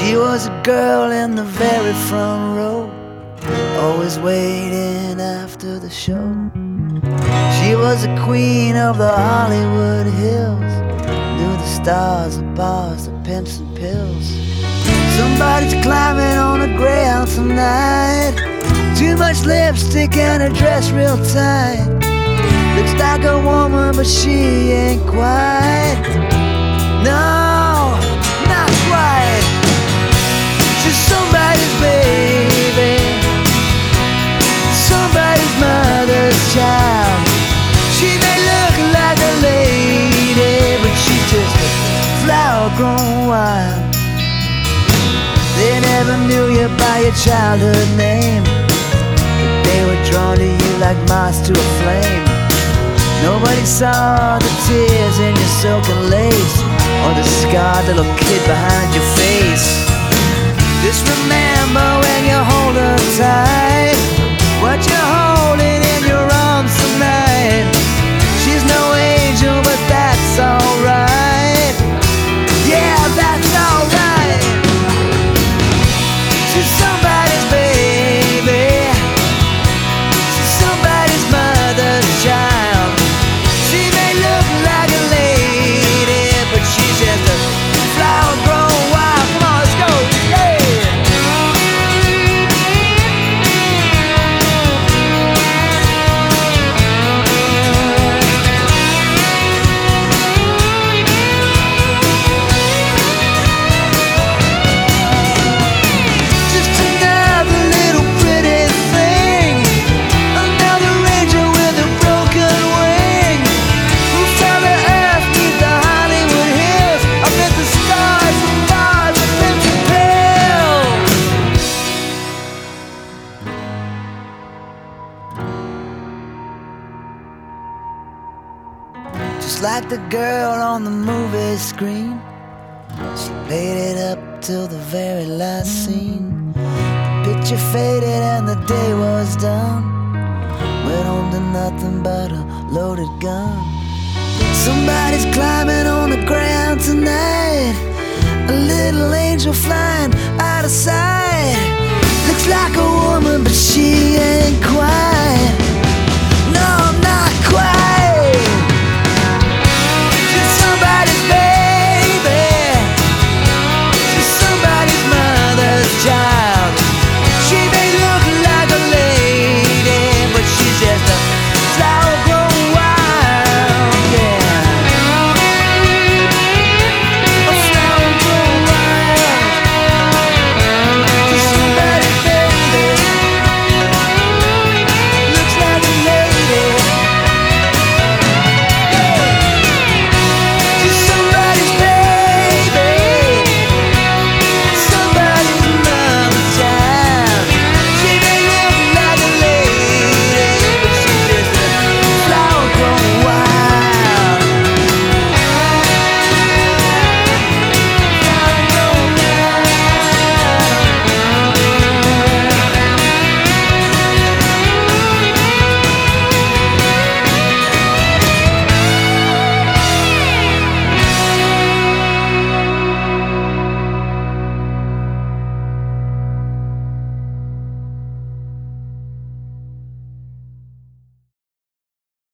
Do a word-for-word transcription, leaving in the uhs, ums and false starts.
She was a girl in the very front row, always waiting after the show. She was the queen of the Hollywood Hills, knew the stars, the bars, the pimps and pills. Somebody's climbing on a Greyhound tonight, too much lipstick and her dress real tight. Looks like a woman but she ain't quite. No, not quite. She's somebody's baby, somebody's mother's child. She may look like a lady, but she's just a flower grown wild. They never knew you by your childhood name, but they were drawn to you like moths to a flame. Nobody saw the tears in your silken lace, or the scarred little kid behind your face. Just remember when you hold her tight, what you're holding in your arms tonight. She's no angel, but that's alright. Yeah, that's alright. She's somebody's baby, she's somebody's mother's child. She may look like a lady, but she's just a flower grown wild. Come on, let's go, yeah. Just like the girl on the movie screen, she played it up till the very last scene. The picture faded and the day was done, went home to nothing but a loaded gun. Somebody's climbing on the ground tonight, a little angel flying out of sight. Looks like a woman but she ain't quite.